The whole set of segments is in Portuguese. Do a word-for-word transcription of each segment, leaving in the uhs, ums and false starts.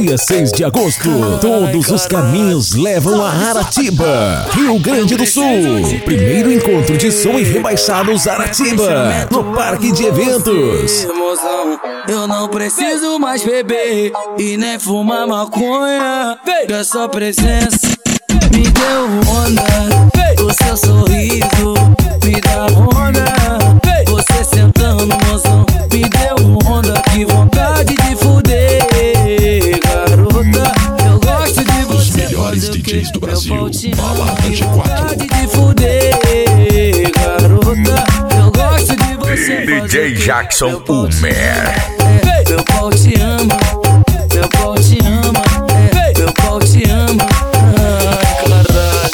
dia seis de agosto, todos os caminhos levam a Aratiba, Rio Grande do Sul. Primeiro encontro de som e rebaixados Aratiba, no Parque de Eventos. Eu não preciso mais beber e nem fumar maconha, que a sua presença me deu onda. O seu sorriso me dá onda. Você sentando, mozão, me deu onda. Que vontade de fuder, garota. Eu gosto de você. Os melhores D Js do Brasil, Balada G quatro. Vontade de fuder, garota. Eu gosto de você. D J Jackson Umer. Meu pau te ama, meu pau te ama, é, meu pau te ama. Ai, caralho.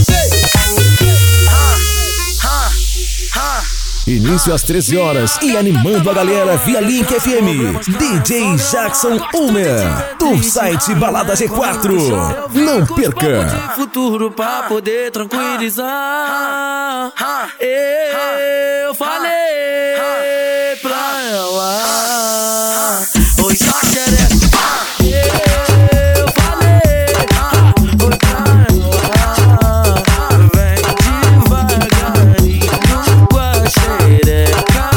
Início às treze horas e animando a galera via Link F M. D J Jackson Umer, do site Balada G quatro. Não perca. Futuro pra poder tranquilizar. Eu falei pra ela. Oi, xereca. Eu falei. Oi, pra ela. Vem devagarinho com a xereca.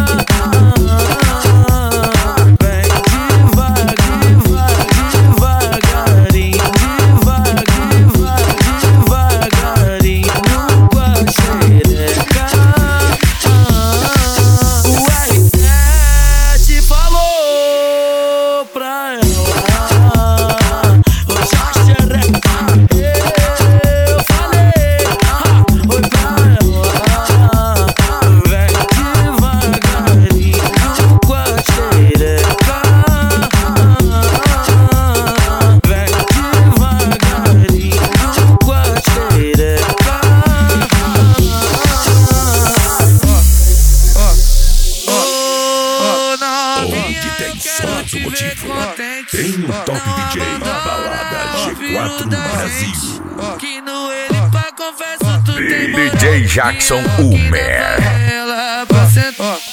Vem devagarinho, devagarinho, devagarinho com a xereca. O R sete falou pra ela. Oi, xereca. Eu falei. Oi, pra ela. Vem devagarinho com a xereca. Vem devagarinho com a xereca. Ô, Onde tem som automotivo, tem um top D J, Balada G quatro no Brasil. Que no ele pra confesso tu tem D J Jackson Umer. ela pra sentar.